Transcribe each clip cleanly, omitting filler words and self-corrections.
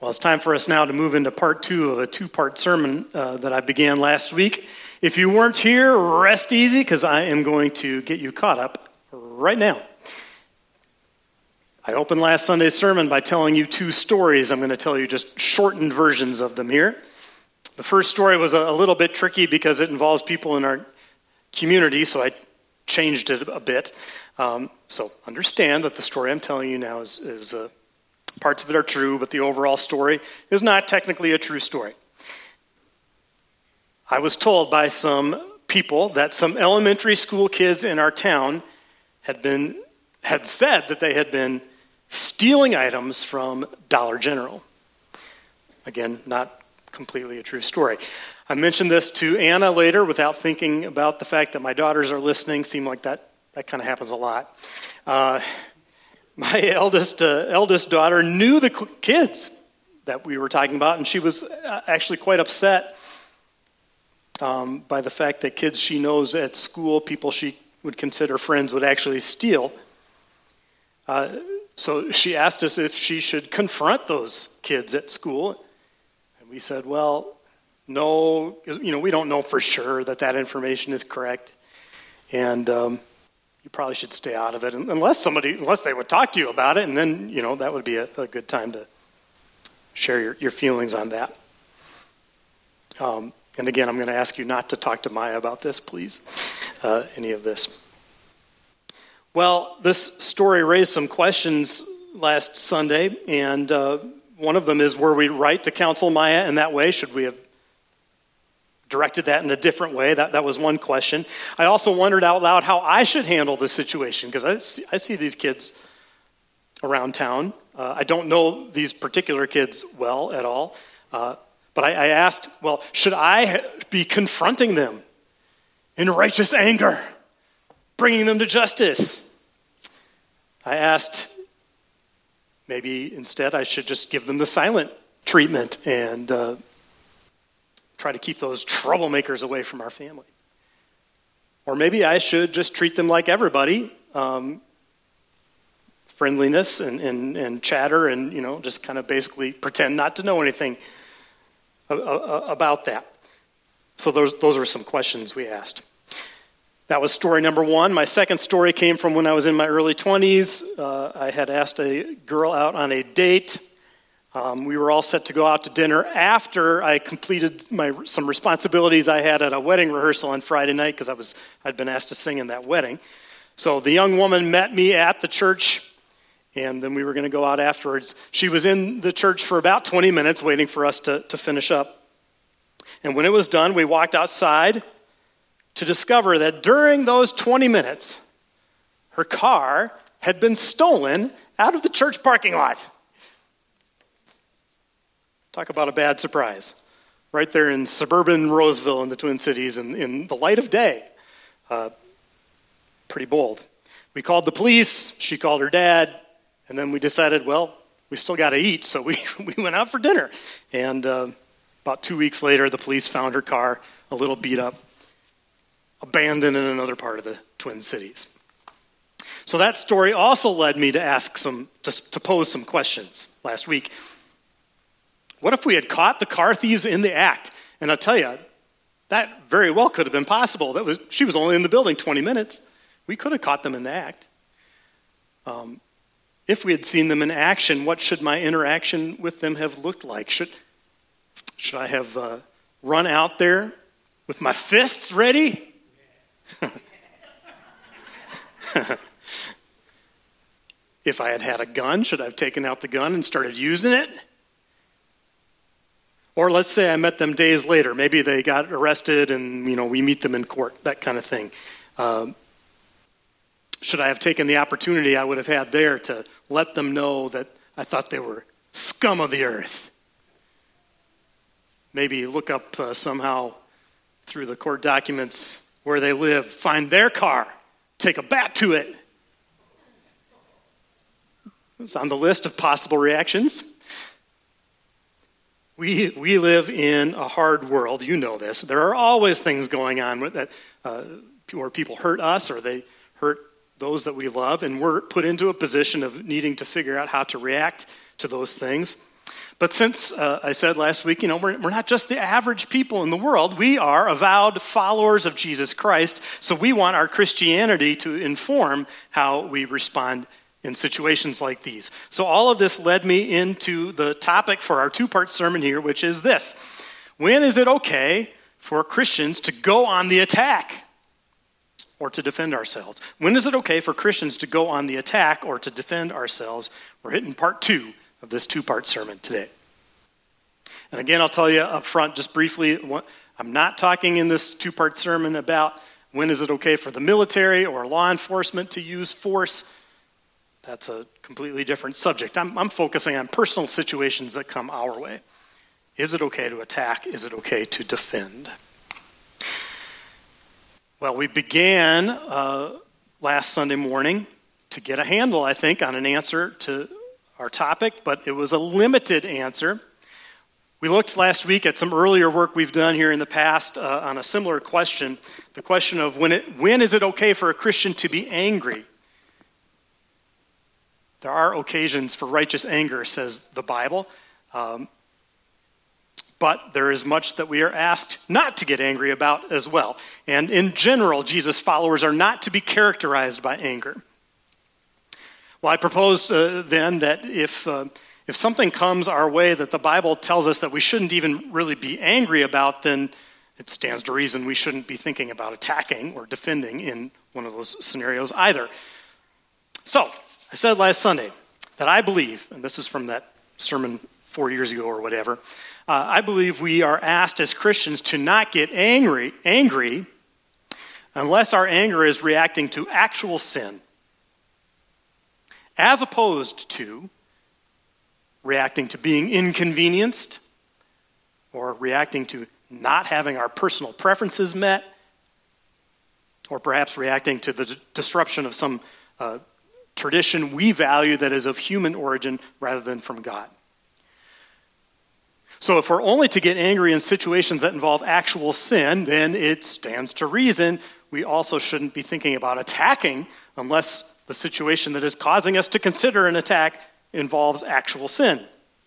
Well, it's time for us now to move into part 2 of a 2-part sermon that I began last week. If you weren't here, rest easy because I am going to get you caught up right now. I opened last Sunday's sermon by telling you 2 stories. I'm going to tell you just shortened versions of them here. The first story was a little bit tricky because it involves people in our community, so I changed it a bit. So understand that the story I'm telling you now is parts of it are true, but the overall story is not technically a true story. I was told by some people that some elementary school kids in our town had said that they had been stealing items from Dollar General. Again, not completely a true story. I mentioned this to Anna later without thinking about the fact that my daughters are listening. Seemed like that kind of happens a lot. My eldest daughter knew the kids that we were talking about, and she was actually quite upset by the fact that kids she knows at school, people she would consider friends, would actually steal. So she asked us if she should confront those kids at school, and we said, well, no, we don't know for sure that information is correct, and you probably should stay out of it unless they would talk to you about it, and then, that would be a good time to share your feelings on that. And again, I'm going to ask you not to talk to Maya about this, please, any of this. Well, this story raised some questions last Sunday, and one of them is, were we right to counsel Maya in that way? Should we have directed that in a different way? That was one question. I also wondered out loud how I should handle this situation, because I see these kids around town. I don't know these particular kids well at all, but I asked, well, should I be confronting them in righteous anger, bringing them to justice? I asked, maybe instead I should just give them the silent treatment and try to keep those troublemakers away from our family. Or maybe I should just treat them like everybody, friendliness and chatter, and just kind of basically pretend not to know anything about that. So those were some questions we asked. That was story number 1. My second story came from when I was in my early 20s. I had asked a girl out on a date. We were all set to go out to dinner after I completed some responsibilities I had at a wedding rehearsal on Friday night, because I'd been asked to sing in that wedding. So the young woman met me at the church, and then we were going to go out afterwards. She was in the church for about 20 minutes waiting for us to finish up. And when it was done, we walked outside to discover that during those 20 minutes, her car had been stolen out of the church parking lot. Talk about a bad surprise. Right there in suburban Roseville in the Twin Cities in the light of day. Pretty bold. We called the police, she called her dad, and then we decided, well, we still got to eat, so we went out for dinner. And about 2 weeks later, the police found her car a little beat up, abandoned in another part of the Twin Cities. So that story also led me to pose some questions last week. What if we had caught the car thieves in the act? And I'll tell you, that very well could have been possible. She was only in the building 20 minutes. We could have caught them in the act. If we had seen them in action, what should my interaction with them have looked like? Should I have run out there with my fists ready? If I had had a gun, should I have taken out the gun and started using it? Or let's say I met them days later. Maybe they got arrested and, we meet them in court, that kind of thing. Should I have taken the opportunity I would have had there to let them know that I thought they were scum of the earth? Maybe look up somehow through the court documents where they live, find their car, take a bat to it. It's on the list of possible reactions. We live in a hard world. You know this. There are always things going on where people hurt us or they hurt those that we love, and we're put into a position of needing to figure out how to react to those things. But since I said last week, we're not just the average people in the world. We are avowed followers of Jesus Christ, so we want our Christianity to inform how we respond in situations like these. So all of this led me into the topic for our two-part sermon here, which is this. When is it okay for Christians to go on the attack or to defend ourselves? When is it okay for Christians to go on the attack or to defend ourselves? We're hitting part 2 of this two-part sermon today. And again, I'll tell you up front just briefly, I'm not talking in this two-part sermon about when is it okay for the military or law enforcement to use force. That's a completely different subject. I'm focusing on personal situations that come our way. Is it okay to attack? Is it okay to defend? Well, we began last Sunday morning to get a handle, I think, on an answer to our topic, but it was a limited answer. We looked last week at some earlier work we've done here in the past on a similar question, the question of when is it okay for a Christian to be angry? There are occasions for righteous anger, says the Bible, but there is much that we are asked not to get angry about as well. And in general, Jesus' followers are not to be characterized by anger. Well, I propose then that if something comes our way that the Bible tells us that we shouldn't even really be angry about, then it stands to reason we shouldn't be thinking about attacking or defending in one of those scenarios either. So, I said last Sunday that I believe, and this is from that sermon 4 years ago or whatever, I believe we are asked as Christians to not get angry unless our anger is reacting to actual sin, as opposed to reacting to being inconvenienced or reacting to not having our personal preferences met, or perhaps reacting to the disruption of some tradition we value that is of human origin rather than from God. So if we're only to get angry in situations that involve actual sin, then it stands to reason we also shouldn't be thinking about attacking unless the situation that is causing us to consider an attack involves actual sin.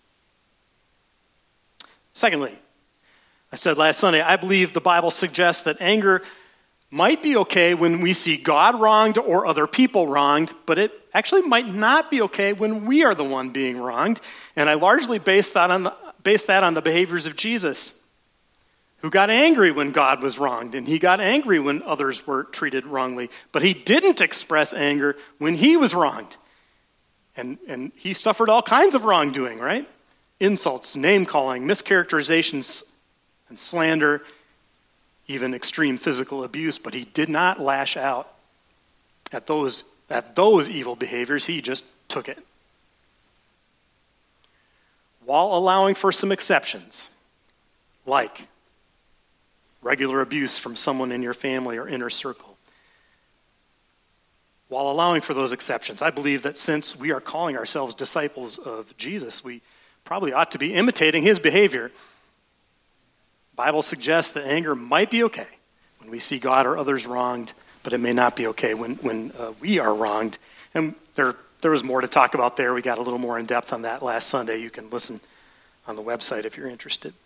Secondly, I said last Sunday, I believe the Bible suggests that anger might be okay when we see God wronged or other people wronged, but it actually might not be okay when we are the one being wronged. And I largely base that on the behaviors of Jesus, who got angry when God was wronged, and he got angry when others were treated wrongly, but he didn't express anger when he was wronged. And he suffered all kinds of wrongdoing, right? Insults, name-calling, mischaracterizations, and slander, even extreme physical abuse, but he did not lash out at those evil behaviors. He just took it, while allowing for some exceptions, like regular abuse from someone in your family or inner circle. While allowing for those exceptions, I believe that since we are calling ourselves disciples of Jesus, we probably ought to be imitating his behavior. The Bible suggests that anger might be okay when we see God or others wronged, but it may not be okay when we are wronged. And there was more to talk about there. We got a little more in depth on that last Sunday. You can listen on the website if you're interested.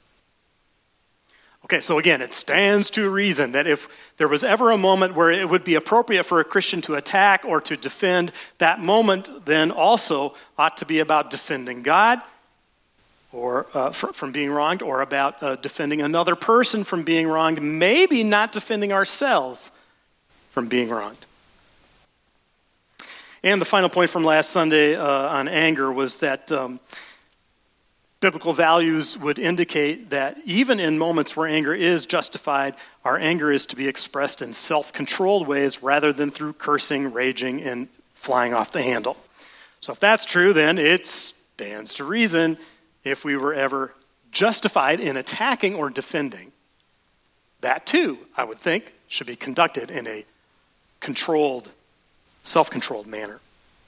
Okay, so again, it stands to reason that if there was ever a moment where it would be appropriate for a Christian to attack or to defend, that moment then also ought to be about defending God or from being wronged, or about defending another person from being wronged, maybe not defending ourselves from being wronged. And the final point from last Sunday on anger was that biblical values would indicate that even in moments where anger is justified, our anger is to be expressed in self-controlled ways rather than through cursing, raging, and flying off the handle. So if that's true, then it stands to reason if we were ever justified in attacking or defending, that too, I would think, should be conducted in a controlled, self-controlled manner.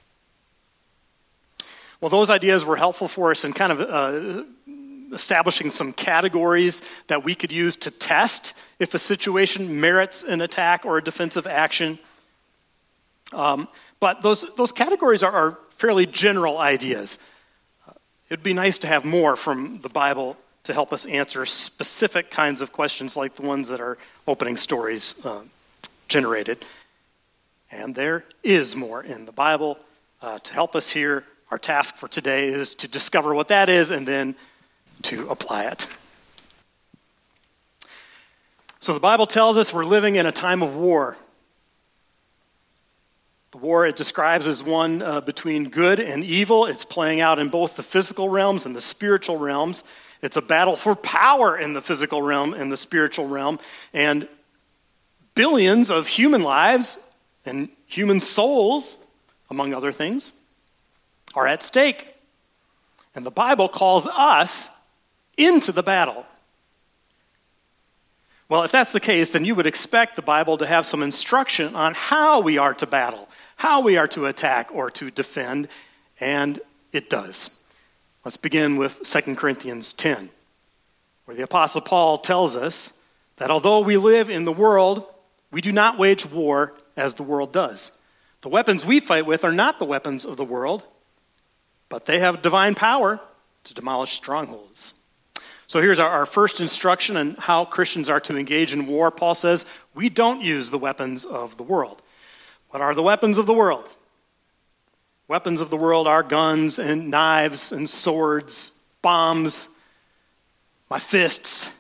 Well, those ideas were helpful for us in kind of establishing some categories that we could use to test if a situation merits an attack or a defensive action. But those categories are fairly general ideas. It'd be nice to have more from the Bible to help us answer specific kinds of questions like the ones that our opening stories generated. And there is more in the Bible to help us here. Our task for today is to discover what that is and then to apply it. So the Bible tells us we're living in a time of war. The war it describes as one between good and evil. It's playing out in both the physical realms and the spiritual realms. It's a battle for power in the physical realm and the spiritual realm. And billions of human lives and human souls, among other things, are at stake. And the Bible calls us into the battle. Well, if that's the case, then you would expect the Bible to have some instruction on how we are to battle, how we are to attack or to defend, and it does. Let's begin with 2 Corinthians 10, where the Apostle Paul tells us that although we live in the world, we do not wage war as the world does. The weapons we fight with are not the weapons of the world, but they have divine power to demolish strongholds. So here's our first instruction on how Christians are to engage in war. Paul says, we don't use the weapons of the world. What are the weapons of the world? Weapons of the world are guns and knives and swords, bombs, my fist.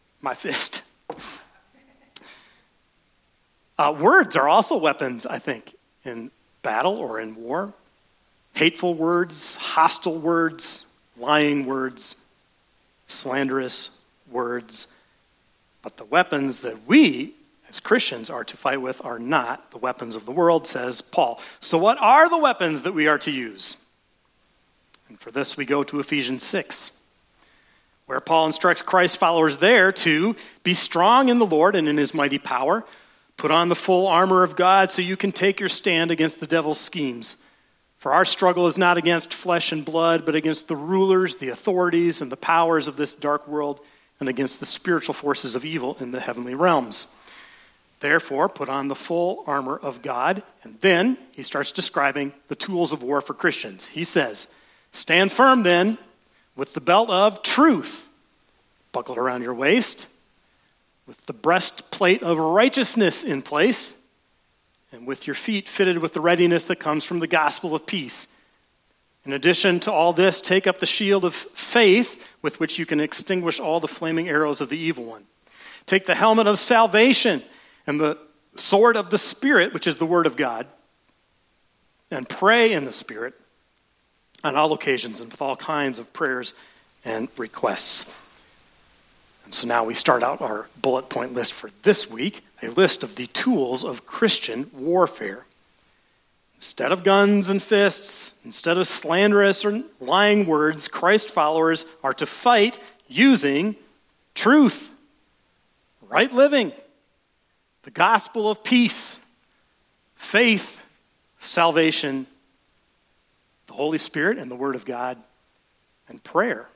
Words are also weapons, I think, in battle or in war. Hateful words, hostile words, lying words, slanderous words. But the weapons that we, as Christians, are to fight with are not the weapons of the world, says Paul. So what are the weapons that we are to use? And for this we go to Ephesians 6, where Paul instructs Christ followers there to be strong in the Lord and in his mighty power. Put on the full armor of God so you can take your stand against the devil's schemes. For our struggle is not against flesh and blood, but against the rulers, the authorities, and the powers of this dark world, and against the spiritual forces of evil in the heavenly realms. Therefore, put on the full armor of God. And then he starts describing the tools of war for Christians. He says, stand firm then with the belt of truth buckled around your waist, with the breastplate of righteousness in place, and with your feet fitted with the readiness that comes from the gospel of peace. In addition to all this, take up the shield of faith with which you can extinguish all the flaming arrows of the evil one. Take the helmet of salvation and the sword of the Spirit, which is the word of God, and pray in the Spirit on all occasions and with all kinds of prayers and requests. And so now we start out our bullet point list for this week, a list of the tools of Christian warfare. Instead of guns and fists, instead of slanderous or lying words, Christ followers are to fight using truth, right living, the gospel of peace, faith, salvation, the Holy Spirit and the Word of God, and prayer.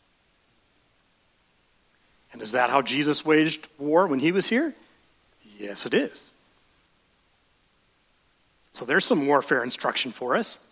And is that how Jesus waged war when he was here? Yes, it is. So there's some warfare instruction for us.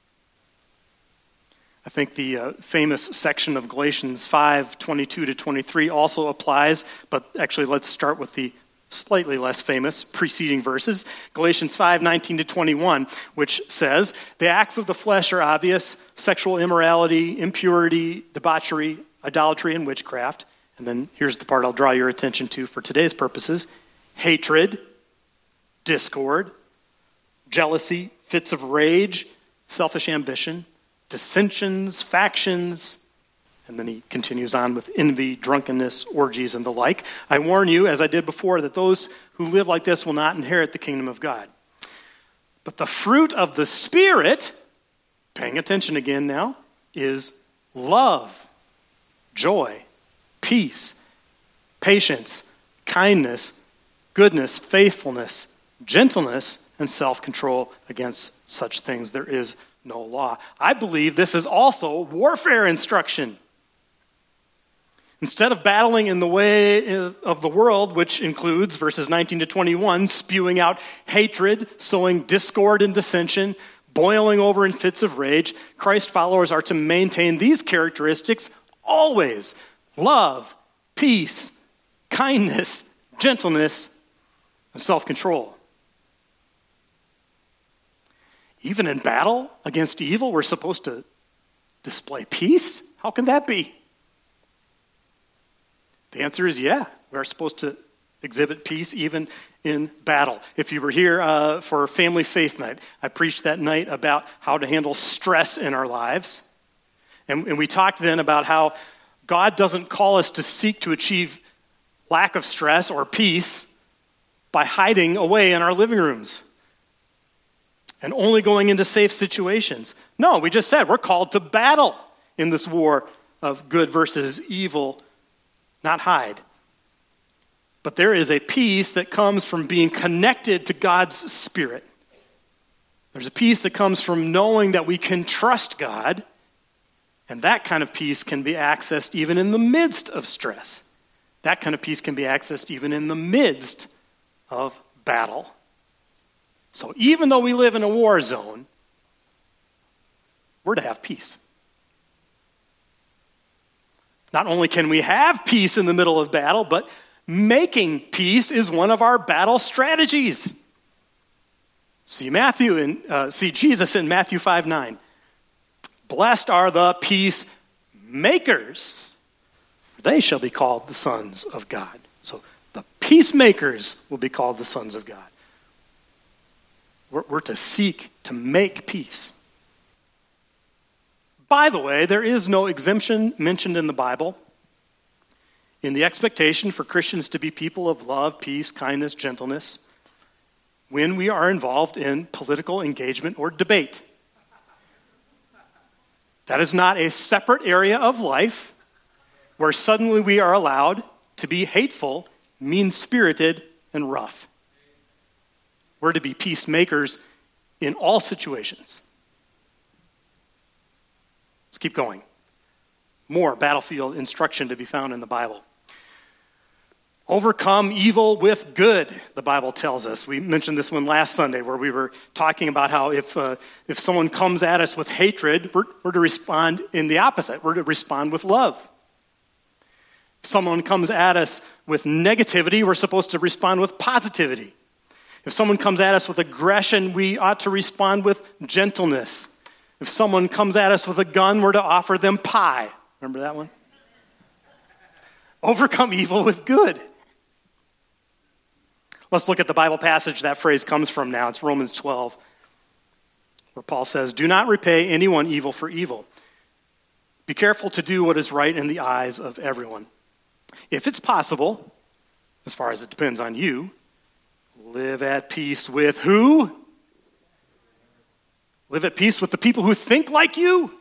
I think the famous section of Galatians 5:22-23 also applies, but actually let's start with the slightly less famous preceding verses. Galatians 5:19-21, which says, the acts of the flesh are obvious: sexual immorality, impurity, debauchery, idolatry, and witchcraft. And then here's the part I'll draw your attention to for today's purposes: hatred, discord, jealousy, fits of rage, selfish ambition, dissensions, factions. And then he continues on with envy, drunkenness, orgies, and the like. I warn you, as I did before, that those who live like this will not inherit the kingdom of God. But the fruit of the Spirit, paying attention again now, is love, joy, peace, patience, kindness, goodness, faithfulness, gentleness, and self-control. Against such things there is no law. I believe this is also warfare instruction. Instead of battling in the way of the world, which includes, verses 19-21, spewing out hatred, sowing discord and dissension, boiling over in fits of rage. Christ followers are to maintain these characteristics always: love, peace, kindness, gentleness, and self-control. Even in battle against evil, we're supposed to display peace? How can that be? The answer is yeah. We're supposed to exhibit peace even in battle. If you were here for Family Faith Night, I preached that night about how to handle stress in our lives. And we talked then about how God doesn't call us to seek to achieve lack of stress or peace by hiding away in our living rooms and only going into safe situations. No, we just said we're called to battle in this war of good versus evil, not hide. But there is a peace that comes from being connected to God's Spirit. There's a peace that comes from knowing that we can trust God, and that kind of peace can be accessed even in the midst of stress. That kind of peace can be accessed even in the midst of battle. So even though we live in a war zone, we're to have peace. Not only can we have peace in the middle of battle, but making peace is one of our battle strategies. See Jesus in Matthew 5:9. Blessed are the peacemakers, for they shall be called the sons of God. So the peacemakers will be called the sons of God. We're to seek to make peace. By the way, there is no exemption mentioned in the Bible in the expectation for Christians to be people of love, peace, kindness, gentleness when we are involved in political engagement or debate. That is not a separate area of life where suddenly we are allowed to be hateful, mean-spirited, and rough. We're to be peacemakers in all situations. Let's keep going. More battlefield instruction to be found in the Bible. Overcome evil with good, the Bible tells us. We mentioned this one last Sunday where we were talking about how if someone comes at us with hatred, we're to respond in the opposite. We're to respond with love. If someone comes at us with negativity, we're supposed to respond with positivity. If someone comes at us with aggression, we ought to respond with gentleness. If someone comes at us with a gun, we're to offer them pie. Remember that one? Overcome evil with good. Let's look at the Bible passage that phrase comes from now. It's Romans 12, where Paul says, "Do not repay anyone evil for evil. Be careful to do what is right in the eyes of everyone. If it's possible, as far as it depends on you, live at peace with who? Live at peace with the people who think like you?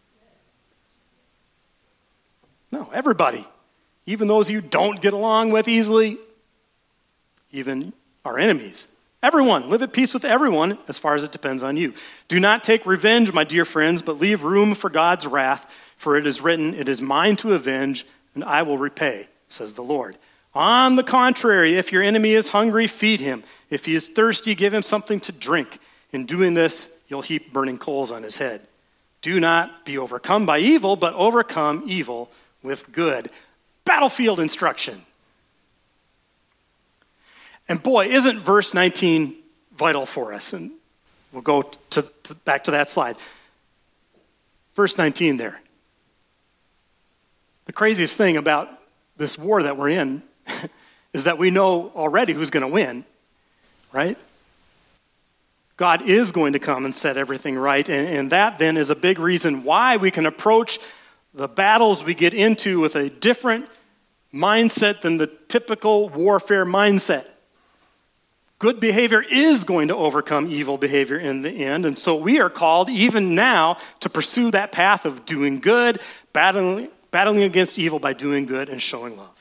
No, everybody. Even those you don't get along with easily, even our enemies. Everyone, live at peace with everyone as far as it depends on you. Do not take revenge, my dear friends, but leave room for God's wrath, for it is written, 'It is mine to avenge, and I will repay,' says the Lord. On the contrary, if your enemy is hungry, feed him. If he is thirsty, give him something to drink. In doing this, you'll heap burning coals on his head. Do not be overcome by evil, but overcome evil with good." Battlefield instruction. And boy, isn't verse 19 vital for us? And we'll go back to that slide. Verse 19 there. The craziest thing about this war that we're in is that we know already who's going to win, right? God is going to come and set everything right. And that then is a big reason why we can approach the battles we get into with a different mindset than the typical warfare mindset. Good behavior is going to overcome evil behavior in the end. And so we are called even now to pursue that path of doing good, battling against evil by doing good and showing love.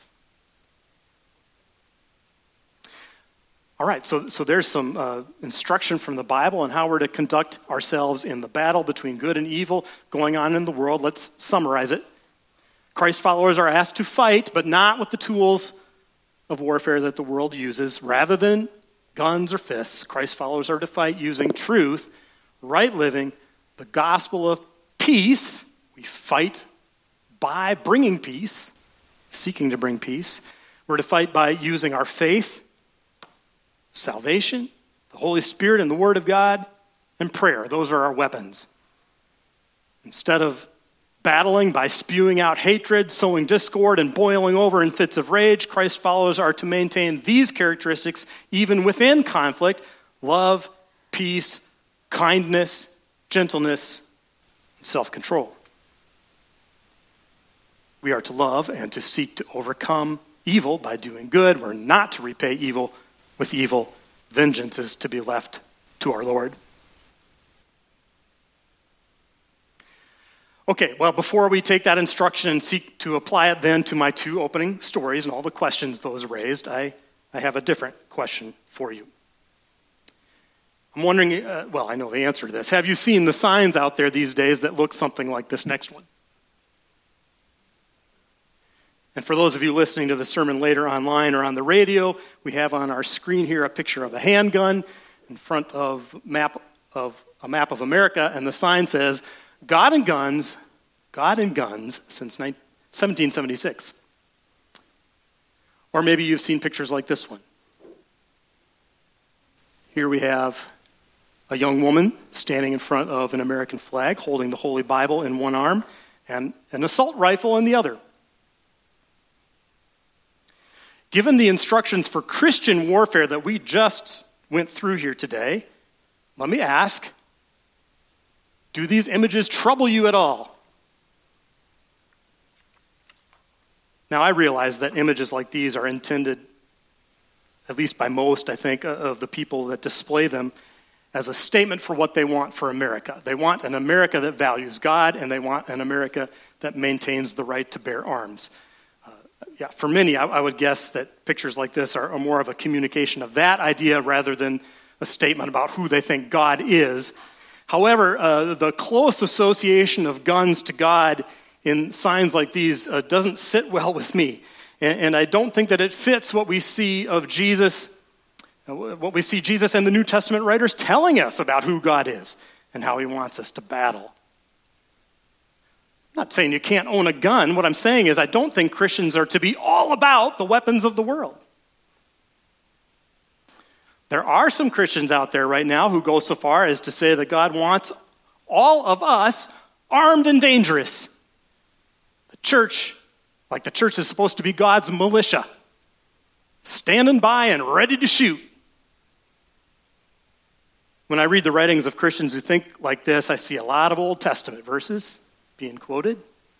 All right, so there's some instruction from the Bible on how we're to conduct ourselves in the battle between good and evil going on in the world. Let's summarize it. Christ followers are asked to fight, but not with the tools of warfare that the world uses. Rather than guns or fists, Christ followers are to fight using truth, right living, the gospel of peace. We fight by bringing peace, seeking to bring peace. We're to fight by using our faith, salvation, the Holy Spirit and the Word of God, and prayer. Those are our weapons. Instead of battling by spewing out hatred, sowing discord, and boiling over in fits of rage, Christ followers are to maintain these characteristics even within conflict: love, peace, kindness, gentleness, and self-control. We are to love and to seek to overcome evil by doing good. We're not to repay evil with evil. Vengeance is to be left to our Lord. Okay, well, before we take that instruction and seek to apply it then to my two opening stories and all the questions those raised, I have a different question for you. I'm wondering, well, I know the answer to this. Have you seen the signs out there these days that look something like this next one? And for those of you listening to the sermon later online or on the radio, we have on our screen here a picture of a handgun in front of a map of America, and the sign says, God and guns since 1776. Or maybe you've seen pictures like this one. Here we have a young woman standing in front of an American flag, holding the Holy Bible in one arm and an assault rifle in the other. Given the instructions for Christian warfare that we just went through here today, let me ask, do these images trouble you at all? Now, I realize that images like these are intended, at least by most, I think, of the people that display them, as a statement for what they want for America. They want an America that values God, and they want an America that maintains the right to bear arms. For many, I would guess that pictures like this are more of a communication of that idea rather than a statement about who they think God is. However, the close association of guns to God in signs like these doesn't sit well with me. And I don't think that it fits what we see of Jesus, what we see Jesus and the New Testament writers telling us about who God is and how he wants us to battle. I'm not saying you can't own a gun. What I'm saying is I don't think Christians are to be all about the weapons of the world. There are some Christians out there right now who go so far as to say that God wants all of us armed and dangerous. The church is supposed to be God's militia, standing by and ready to shoot. When I read the writings of Christians who think like this, I see a lot of Old Testament verses being quoted.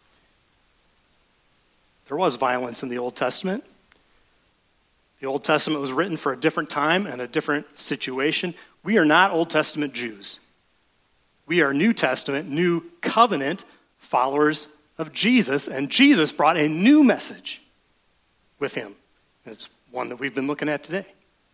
There was violence in the Old Testament. The Old Testament was written for a different time and a different situation. We are not Old Testament Jews. We are New Testament, New Covenant followers of Jesus, and Jesus brought a new message with him. And it's one that we've been looking at today.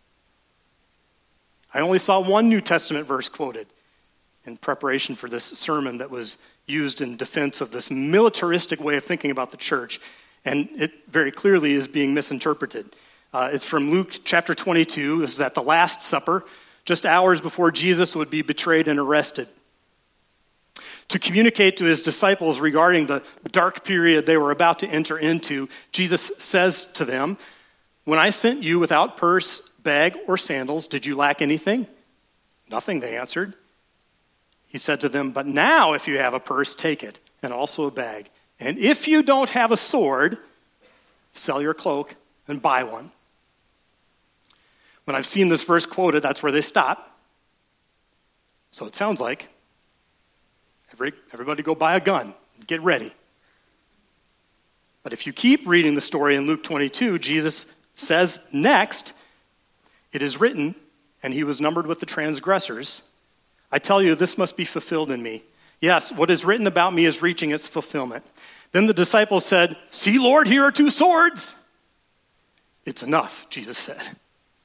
I only saw one New Testament verse quoted in preparation for this sermon that was used in defense of this militaristic way of thinking about the church, and it very clearly is being misinterpreted. It's from Luke chapter 22. This is at the Last Supper, just hours before Jesus would be betrayed and arrested. To communicate to his disciples regarding the dark period they were about to enter into, Jesus says to them, "When I sent you without purse, bag, or sandals, did you lack anything?" "Nothing," they answered. He said to them, "But now if you have a purse, take it, and also a bag. And if you don't have a sword, sell your cloak and buy one." When I've seen this verse quoted, that's where they stop. So it sounds like everybody go buy a gun and get ready. But if you keep reading the story in Luke 22, Jesus says next, "It is written, and he was numbered with the transgressors. I tell you, this must be fulfilled in me. Yes, what is written about me is reaching its fulfillment." Then the disciples said, "See, Lord, here are 2 swords." "It's enough," Jesus said.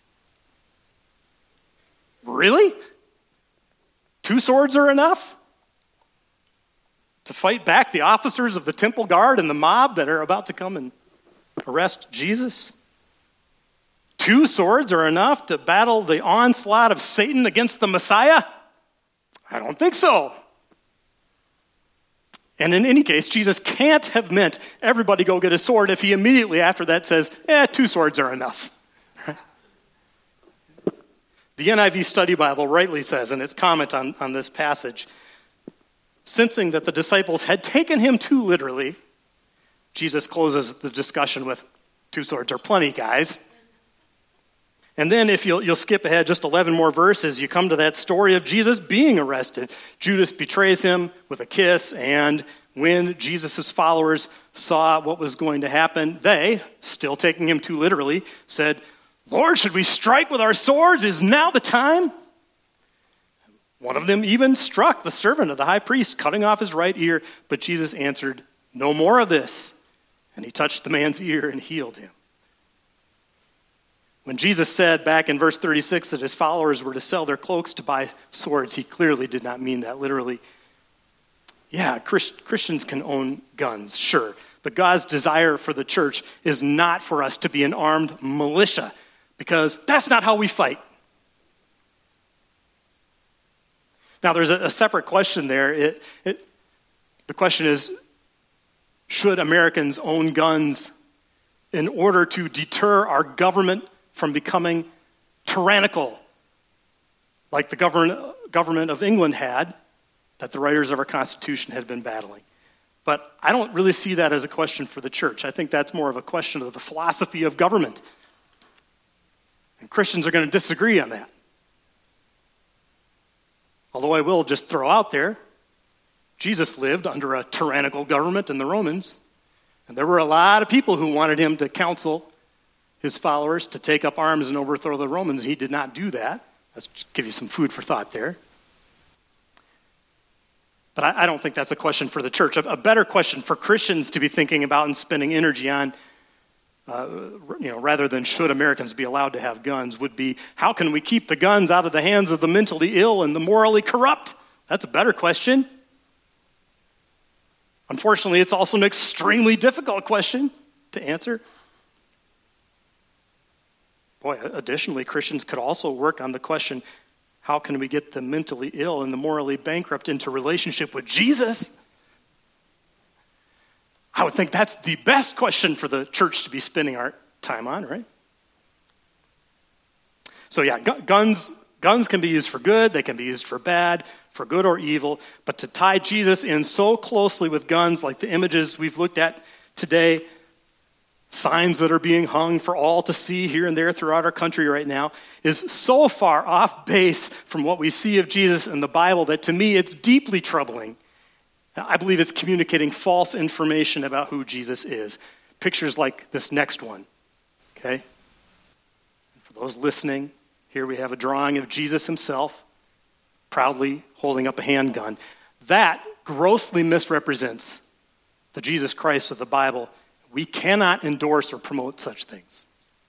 Really? 2 swords are enough? To fight back the officers of the temple guard and the mob that are about to come and arrest Jesus? 2 swords are enough to battle the onslaught of Satan against the Messiah? I don't think so. And in any case, Jesus can't have meant everybody go get a sword if he immediately after that says, 2 swords are enough. The NIV Study Bible rightly says in its comment on this passage, sensing that the disciples had taken him too literally, Jesus closes the discussion with, 2 swords are plenty, guys. And then if you'll skip ahead just 11 more verses, you come to that story of Jesus being arrested. Judas betrays him with a kiss, and when Jesus' followers saw what was going to happen, they, still taking him too literally, said, Lord, should we strike with our swords? Is now the time? One of them even struck the servant of the high priest, cutting off his right ear, but Jesus answered, no more of this. And he touched the man's ear and healed him. When Jesus said back in verse 36 that his followers were to sell their cloaks to buy swords, he clearly did not mean that literally. Yeah, Christians can own guns, sure. But God's desire for the church is not for us to be an armed militia, because that's not how we fight. Now, there's a separate question there. The question is, should Americans own guns in order to deter our government from becoming tyrannical, like the government of England had, that the writers of our Constitution had been battling? But I don't really see that as a question for the church. I think that's more of a question of the philosophy of government. And Christians are going to disagree on that. Although I will just throw out there, Jesus lived under a tyrannical government in the Romans, and there were a lot of people who wanted him to counsel his followers to take up arms and overthrow the Romans. He did not do that. Let's just give you some food for thought there. But I don't think that's a question for the church. A better question for Christians to be thinking about and spending energy on, rather than should Americans be allowed to have guns, would be how can we keep the guns out of the hands of the mentally ill and the morally corrupt? That's a better question. Unfortunately, it's also an extremely difficult question to answer. Boy, additionally, Christians could also work on the question, how can we get the mentally ill and the morally bankrupt into relationship with Jesus? I would think that's the best question for the church to be spending our time on, right? So yeah, guns can be used for good, they can be used for bad, for good or evil, but to tie Jesus in so closely with guns like the images we've looked at today, signs that are being hung for all to see here and there throughout our country right now, is so far off base from what we see of Jesus in the Bible that to me it's deeply troubling. I believe it's communicating false information about who Jesus is. Pictures like this next one, okay? And for those listening, here we have a drawing of Jesus himself proudly holding up a handgun. That grossly misrepresents the Jesus Christ of the Bible. We cannot endorse or promote such things.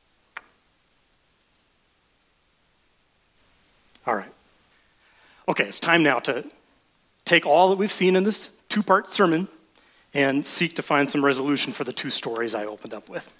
All right. Okay, it's time now to take all that we've seen in this 2-part sermon and seek to find some resolution for the 2 stories I opened up with.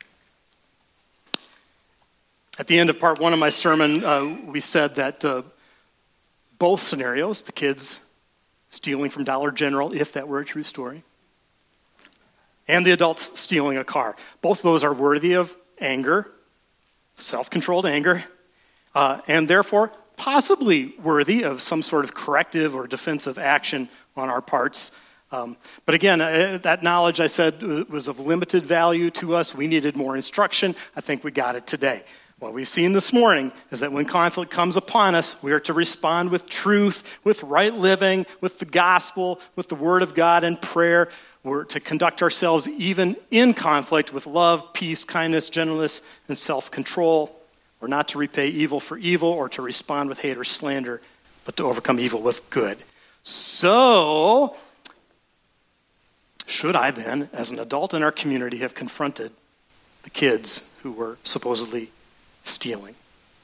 At the end of part 1 of my sermon, we said that both scenarios, the kids stealing from Dollar General, if that were a true story, and the adults stealing a car, both of those are worthy of anger, self-controlled anger, and therefore possibly worthy of some sort of corrective or defensive action on our parts. But again, that knowledge, I said, was of limited value to us. We needed more instruction. I think we got it today. What we've seen this morning is that when conflict comes upon us, we are to respond with truth, with right living, with the gospel, with the word of God and prayer. We're to conduct ourselves even in conflict with love, peace, kindness, gentleness, and self-control. We're not to repay evil for evil or to respond with hate or slander, but to overcome evil with good. So, should I then, as an adult in our community, have confronted the kids who were supposedly stealing?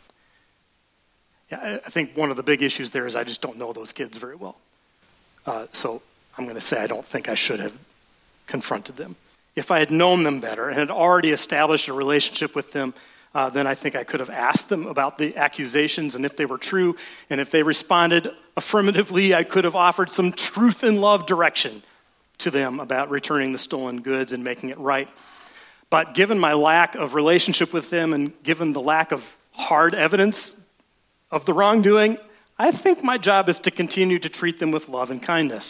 Yeah, I think one of the big issues there is I just don't know those kids very well. So I'm going to say I don't think I should have confronted them. If I had known them better and had already established a relationship with them, then I think I could have asked them about the accusations and if they were true. And if they responded affirmatively, I could have offered some truth and love direction to them about returning the stolen goods and making it right. But given my lack of relationship with them and given the lack of hard evidence of the wrongdoing, I think my job is to continue to treat them with love and kindness.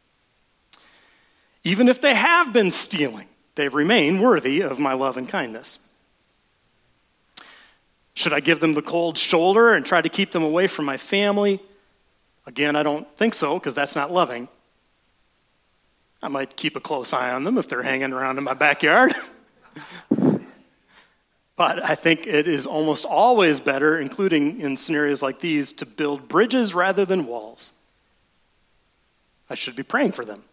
Even if they have been stealing, they remain worthy of my love and kindness. Should I give them the cold shoulder and try to keep them away from my family? Again, I don't think so, because that's not loving. I might keep a close eye on them if they're hanging around in my backyard. But I think it is almost always better, including in scenarios like these, to build bridges rather than walls. I should be praying for them.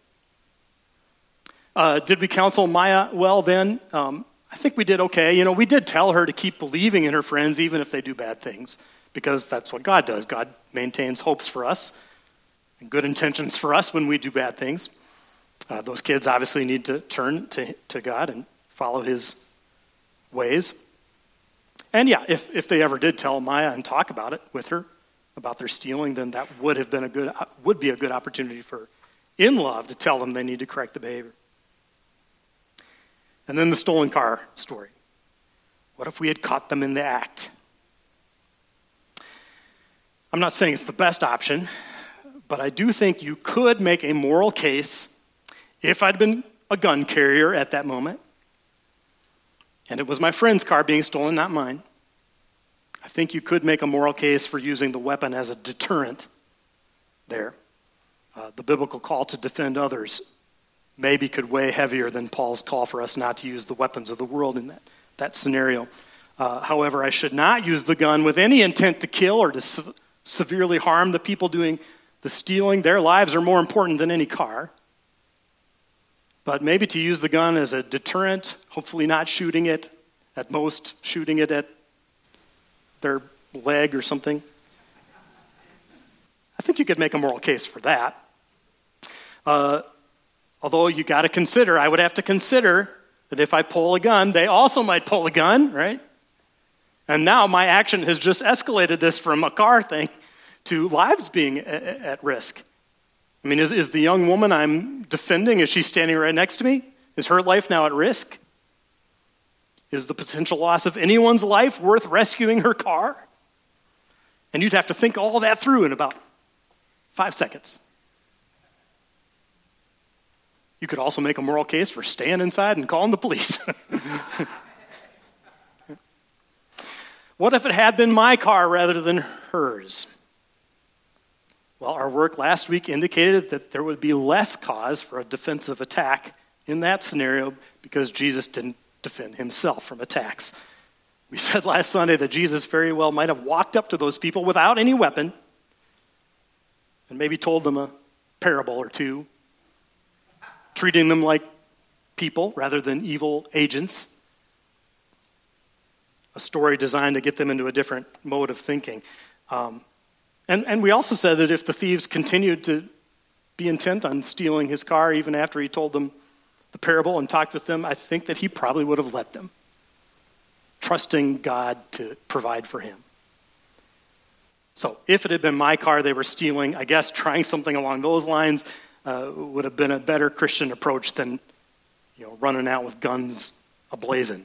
Did we counsel Maya well then? I think we did okay. We did tell her to keep believing in her friends even if they do bad things, because that's what God does. God maintains hopes for us and good intentions for us when we do bad things. Those kids obviously need to turn to God and follow his ways. And yeah, if they ever did tell Maya and talk about it with her, about their stealing, then that would be a good opportunity for, in love, to tell them they need to correct the behavior. And then the stolen car story. What if we had caught them in the act? I'm not saying it's the best option, but I do think you could make a moral case if I'd been a gun carrier at that moment, and it was my friend's car being stolen, not mine. I think you could make a moral case for using the weapon as a deterrent there. The biblical call to defend others maybe could weigh heavier than Paul's call for us not to use the weapons of the world in that scenario. However, I should not use the gun with any intent to kill or to severely harm the people doing the stealing. Their lives are more important than any car. But maybe to use the gun as a deterrent, hopefully not shooting it, at most shooting it at their leg or something. I think you could make a moral case for that. Although I would have to consider that if I pull a gun, they also might pull a gun, right? And now my action has just escalated this from a car thing to lives being at risk. I mean, is the young woman I'm defending, is she standing right next to me? Is her life now at risk? Is the potential loss of anyone's life worth rescuing her car? And you'd have to think all that through in about 5 seconds. You could also make a moral case for staying inside and calling the police. What if it had been my car rather than hers? Well, our work last week indicated that there would be less cause for a defensive attack in that scenario because Jesus didn't defend himself from attacks. We said last Sunday that Jesus very well might have walked up to those people without any weapon and maybe told them a parable or two, treating them like people rather than evil agents. A story designed to get them into a different mode of thinking. And we also said that if the thieves continued to be intent on stealing his car, even after he told them the parable and talked with them, I think that he probably would have let them, trusting God to provide for him. So if it had been my car they were stealing, I guess trying something along those lines would have been a better Christian approach than running out with guns ablazing.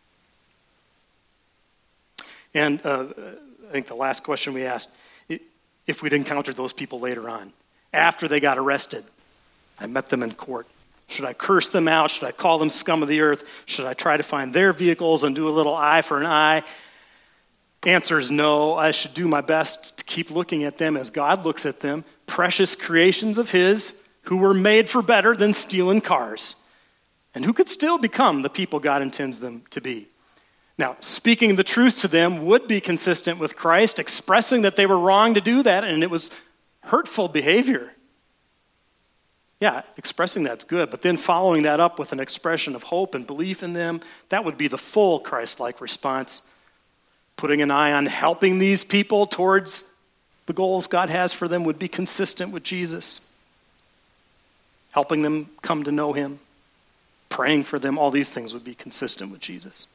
And I think the last question we asked, if we'd encountered those people later on, after they got arrested, I met them in court. Should I curse them out? Should I call them scum of the earth? Should I try to find their vehicles and do a little eye for an eye? Answer is no. I should do my best to keep looking at them as God looks at them, precious creations of his who were made for better than stealing cars and who could still become the people God intends them to be. Now, speaking the truth to them would be consistent with Christ, expressing that they were wrong to do that, and it was hurtful behavior. Yeah, expressing that's good, but then following that up with an expression of hope and belief in them, that would be the full Christ-like response. Putting an eye on helping these people towards the goals God has for them would be consistent with Jesus. Helping them come to know him, praying for them, all these things would be consistent with Jesus.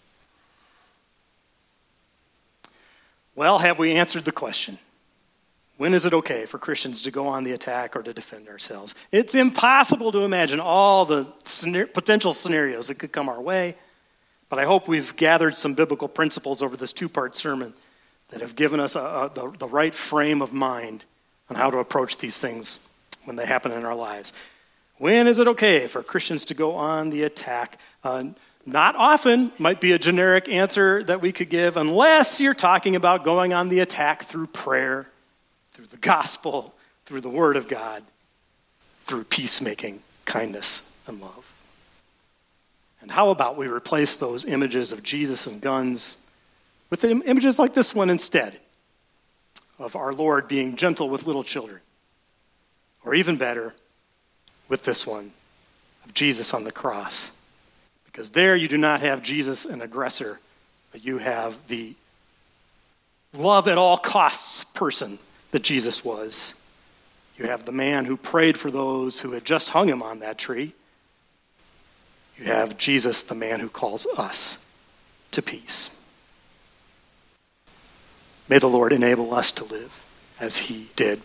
Well, have we answered the question? When is it okay for Christians to go on the attack or to defend ourselves? It's impossible to imagine all the potential scenarios that could come our way, but I hope we've gathered some biblical principles over this two-part sermon that have given us the right frame of mind on how to approach these things when they happen in our lives. When is it okay for Christians to go on the attack? Not often might be a generic answer that we could give, unless you're talking about going on the attack through prayer, through the gospel, through the word of God, through peacemaking, kindness, and love. And how about we replace those images of Jesus and guns with images like this one instead, of our Lord being gentle with little children? Or even better, with this one, of Jesus on the cross. Because there you do not have Jesus an aggressor, but you have the love at all costs person that Jesus was. You have the man who prayed for those who had just hung him on that tree. You have Jesus, the man who calls us to peace. May the Lord enable us to live as he did.